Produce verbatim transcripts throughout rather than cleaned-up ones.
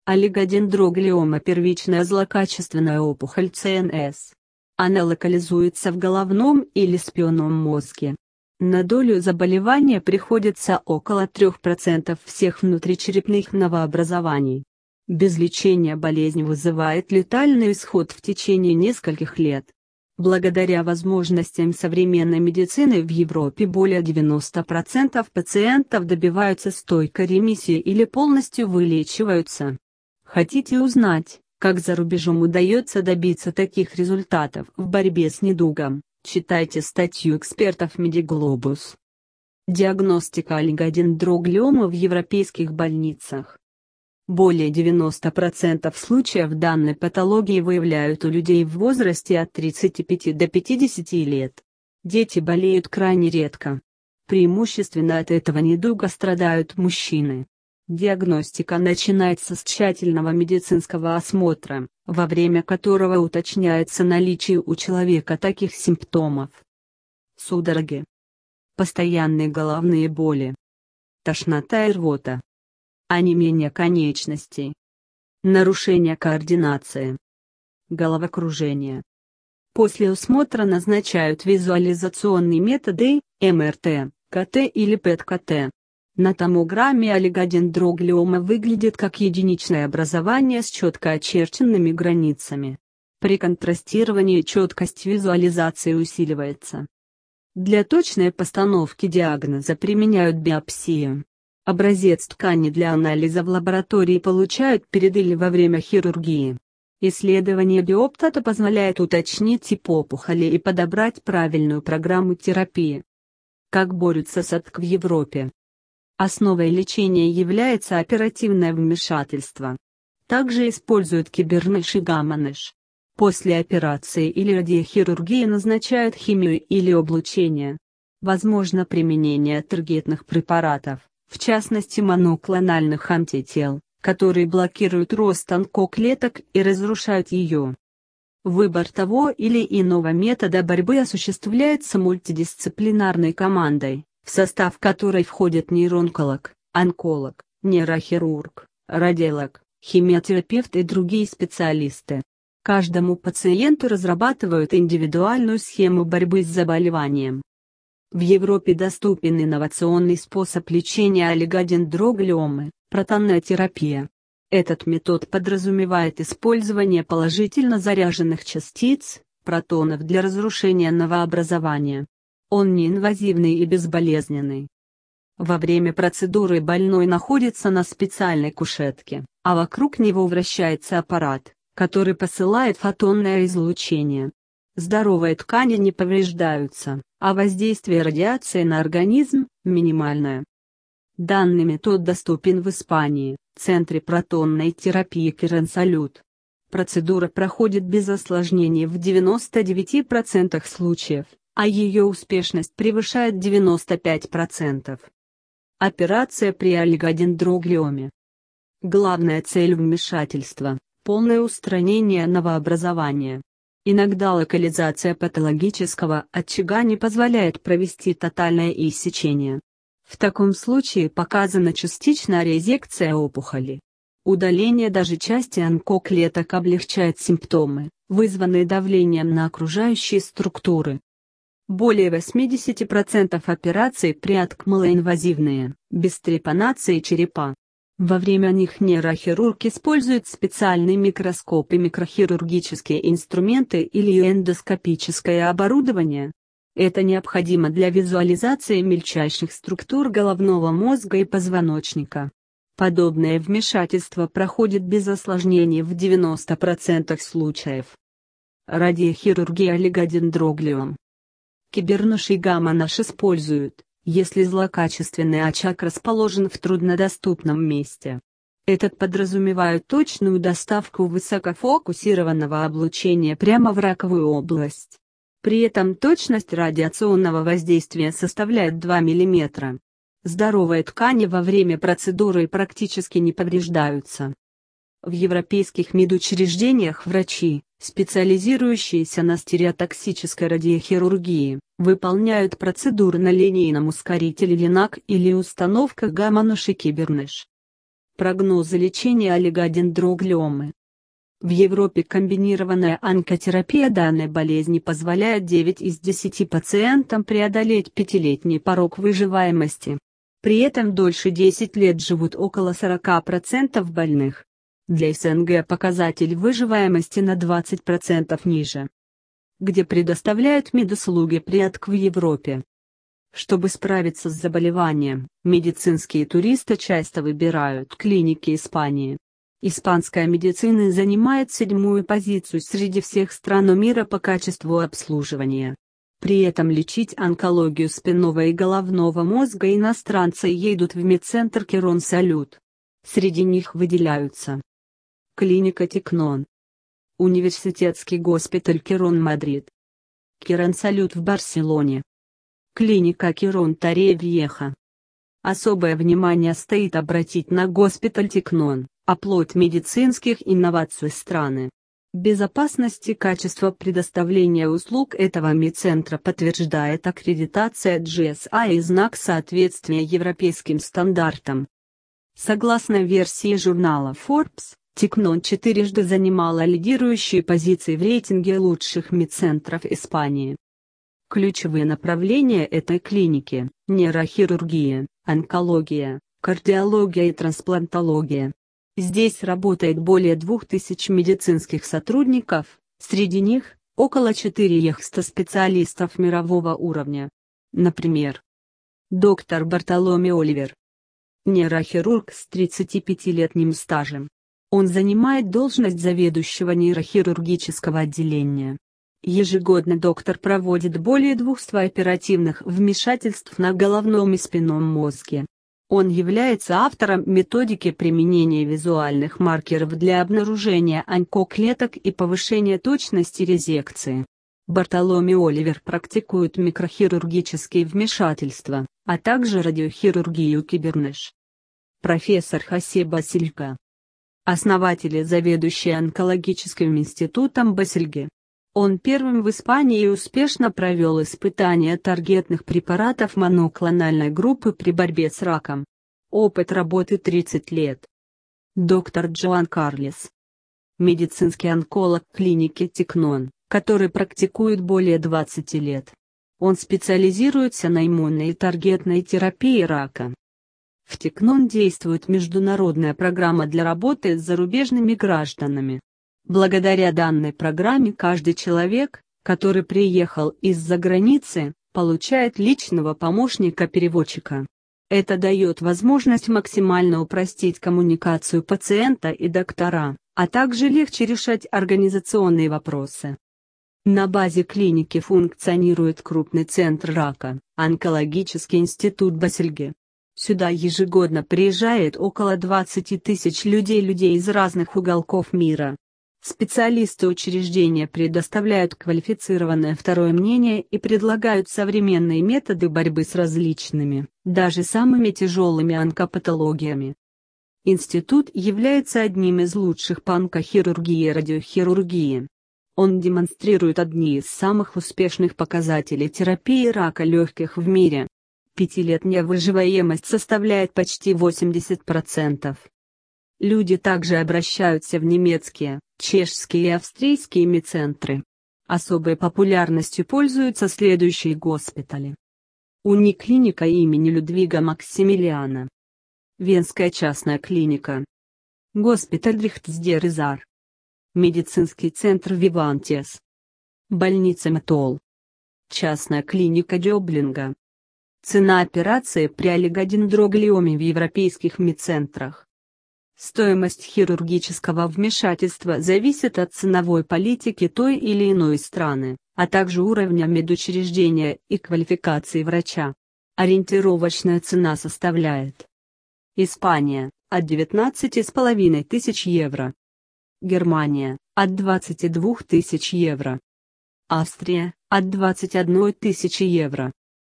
Олигодендроглиома – первичная злокачественная опухоль Цэ Эн Эс. Она локализуется в головном или спинном мозге. На долю заболевания приходится около трёх процентов всех внутричерепных новообразований. Без лечения болезнь вызывает летальный исход в течение нескольких лет. Благодаря возможностям современной медицины в Европе более девяноста процентов пациентов добиваются стойкой ремиссии или полностью вылечиваются. Хотите узнать, как за рубежом удается добиться таких результатов в борьбе с недугом? Читайте статью экспертов Медиглобус. Диагностика олигодендроглиомы в европейских больницах. Более девяноста процентов случаев данной патологии выявляют у людей в возрасте от тридцати пяти до пятидесяти лет. Дети болеют крайне редко. Преимущественно от этого недуга страдают мужчины. Диагностика начинается с тщательного медицинского осмотра, во время которого уточняется наличие у человека таких симптомов: судороги, постоянные головные боли, тошнота и рвота, онемение конечностей, нарушение координации, головокружение. После осмотра назначают визуализационные методы, Эм Эр Тэ, Ка Тэ или Пэ Эт Ка Тэ. На томограмме олигодендроглиома выглядит как единичное образование с четко очерченными границами. При контрастировании четкость визуализации усиливается. Для точной постановки диагноза применяют биопсию. Образец ткани для анализа в лаборатории получают перед или во время хирургии. Исследование биоптата позволяет уточнить тип опухоли и подобрать правильную программу терапии. Как борются с ОТК в Европе? Основой лечения является оперативное вмешательство. Также используют киберныш и гамма-нэш. После операции или радиохирургии назначают химию или облучение. Возможно применение таргетных препаратов, в частности моноклональных антител, которые блокируют рост онкоклеток и разрушают ее. Выбор того или иного метода борьбы осуществляется мультидисциплинарной командой, в состав которой входят нейроонколог, онколог, нейрохирург, радиолог, химиотерапевт и другие специалисты. Каждому пациенту разрабатывают индивидуальную схему борьбы с заболеванием. В Европе доступен инновационный способ лечения олигодендроглиомы – протонная терапия. Этот метод подразумевает использование положительно заряженных частиц, протонов для разрушения новообразования. Он неинвазивный и безболезненный. Во время процедуры больной находится на специальной кушетке, а вокруг него вращается аппарат, который посылает фотонное излучение. Здоровые ткани не повреждаются, а воздействие радиации на организм минимальное. Данный метод доступен в Испании, Центре протонной терапии Киренсалют. Процедура проходит без осложнений в девяноста девяти процентах случаев, а ее успешность превышает девяносто пять процентов. Операция при олигодендроглиоме. Главная цель вмешательства – полное устранение новообразования. Иногда локализация патологического очага не позволяет провести тотальное иссечение. В таком случае показана частичная резекция опухоли. Удаление даже части онкоклеток облегчает симптомы, вызванные давлением на окружающие структуры. Более восьмидесяти процентов операций при ОТК малоинвазивные, без трепанации черепа. Во время них нейрохирург использует специальный микроскоп и микрохирургические инструменты или эндоскопическое оборудование. Это необходимо для визуализации мельчайших структур головного мозга и позвоночника. Подобное вмешательство проходит без осложнений в девяноста процентах случаев. Радиохирургия олигодендроглиом. Киберныш и гамма-нэш используют, если злокачественный очаг расположен в труднодоступном месте. Этот подразумевает точную доставку высокофокусированного облучения прямо в раковую область. При этом точность радиационного воздействия составляет два миллиметра. Здоровые ткани во время процедуры практически не повреждаются. В европейских медучреждениях врачи, специализирующиеся на стереотоксической радиохирургии, выполняют процедуры на линейном ускорителе линак или установках гамма-нэш и киберныш. Прогнозы лечения олигодендроглиомы. В Европе комбинированная онкотерапия данной болезни позволяет девять из десяти пациентам преодолеть пятилетний порог выживаемости. При этом дольше десять лет живут около сорока процентов больных. Для СНГ показатель выживаемости на двадцать процентов ниже. Где предоставляют медуслуги при ОТК в Европе. Чтобы справиться с заболеванием, медицинские туристы часто выбирают клиники Испании. Испанская медицина занимает седьмую позицию среди всех стран мира по качеству обслуживания. При этом лечить онкологию спинного и головного мозга иностранцы едут в медцентр Quirón Salud. Среди них выделяются клиника Тикнон, Университетский госпиталь Quirón Мадрид, Quirón Salud в Барселоне, клиника Quirón Torrevieja. Особое внимание стоит обратить на госпиталь Тикнон, оплот медицинских инноваций страны. Безопасность и качество предоставления услуг этого медцентра подтверждает аккредитация джи эс ай и знак соответствия европейским стандартам. Согласно версии журнала Forbes, Тикнон четырежды занимала лидирующие позиции в рейтинге лучших медцентров Испании. Ключевые направления этой клиники – нейрохирургия, онкология, кардиология и трансплантология. Здесь работает более двух тысяч медицинских сотрудников, среди них – около четырёхсот специалистов мирового уровня. Например, доктор Бартоломе Оливер. Нейрохирург с тридцатипятилетним стажем. Он занимает должность заведующего нейрохирургического отделения. Ежегодно доктор проводит более двухсот оперативных вмешательств на головном и спинном мозге. Он является автором методики применения визуальных маркеров для обнаружения онкоклеток и повышения точности резекции. Бартоломе Оливер практикует микрохирургические вмешательства, а также радиохирургию кибернеш. Профессор Хосе Басильга. Основатель и заведующий онкологическим институтом Басильге. Он первым в Испании успешно провел испытания таргетных препаратов моноклональной группы при борьбе с раком. Опыт работы тридцать лет. Доктор Джоан Карлес. Медицинский онколог клиники Тикнон, который практикует более двадцати лет. Он специализируется на иммунной и таргетной терапии рака. В Тикнон действует международная программа для работы с зарубежными гражданами. Благодаря данной программе каждый человек, который приехал из-за границы, получает личного помощника-переводчика. Это дает возможность максимально упростить коммуникацию пациента и доктора, а также легче решать организационные вопросы. На базе клиники функционирует крупный центр рака, онкологический институт Басильге. Сюда ежегодно приезжает около двадцати тысяч людей людей из разных уголков мира. Специалисты учреждения предоставляют квалифицированное второе мнение и предлагают современные методы борьбы с различными, даже самыми тяжелыми онкопатологиями. Институт является одним из лучших по онкохирургии и радиохирургии. Он демонстрирует одни из самых успешных показателей терапии рака легких в мире. Пятилетняя выживаемость составляет почти восемьдесят процентов. Люди также обращаются в немецкие, чешские и австрийские медцентры. Особой популярностью пользуются следующие госпитали. Униклиника имени Людвига Максимилиана. Венская частная клиника. Госпиталь Рихтсдерезар. Медицинский центр Вивантес. Больница Метол. Частная клиника Дёблинга. Цена операции при олигодендроглиоме в европейских медцентрах. Стоимость хирургического вмешательства зависит от ценовой политики той или иной страны, а также уровня медучреждения и квалификации врача. Ориентировочная цена составляет: Испания – от девятнадцати с половиной тысяч евро. Германия – от двадцати двух тысяч евро. Австрия – от двадцати одной тысячи евро.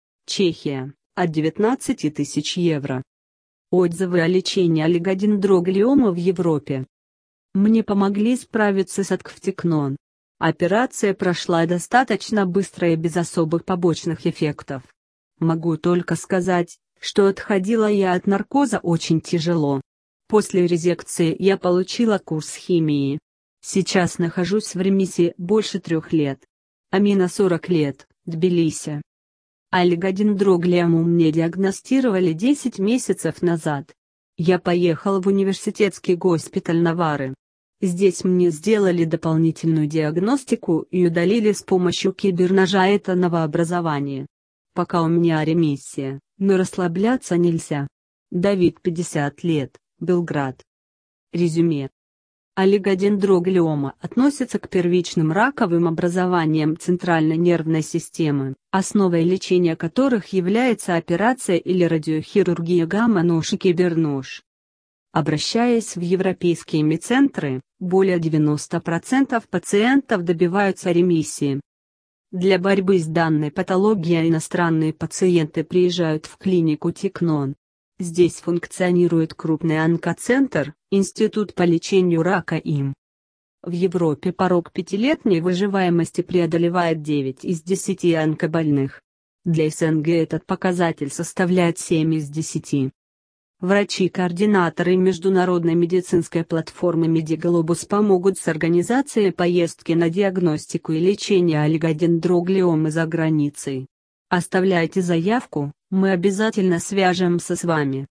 Чехия – от девятнадцати тысяч евро. Отзывы о лечении олигодендроглиома в Европе. Мне помогли справиться с ОТК. Операция прошла достаточно быстро и без особых побочных эффектов. Могу только сказать, что отходила я от наркоза очень тяжело. После резекции я получила курс химии. Сейчас нахожусь в ремиссии больше трех лет. Амина сорок лет, Тбилиси. Олигодендроглиому мне диагностировали десять месяцев назад. Я поехал в университетский госпиталь Навары. Здесь мне сделали дополнительную диагностику и удалили с помощью киберножа это новообразование. Пока у меня ремиссия, но расслабляться нельзя. Давид, пятьдесят лет, Белград. Резюме. Олигодендроглиома относится к первичным раковым образованиям центральной нервной системы, основой лечения которых является операция или радиохирургия гамма-нож и кибернож. Обращаясь в европейские медцентры, более девяноста процентов пациентов добиваются ремиссии. Для борьбы с данной патологией иностранные пациенты приезжают в клинику Тикнон. Здесь функционирует крупный онкоцентр, Институт по лечению рака им. В Европе порог пятилетней выживаемости преодолевает девять из десяти онкобольных. Для СНГ этот показатель составляет семь из десяти. Врачи-координаторы международной медицинской платформы Медиглобус помогут с организацией поездки на диагностику и лечение олигодендроглиомы за границей. Оставляйте заявку, мы обязательно свяжемся с вами.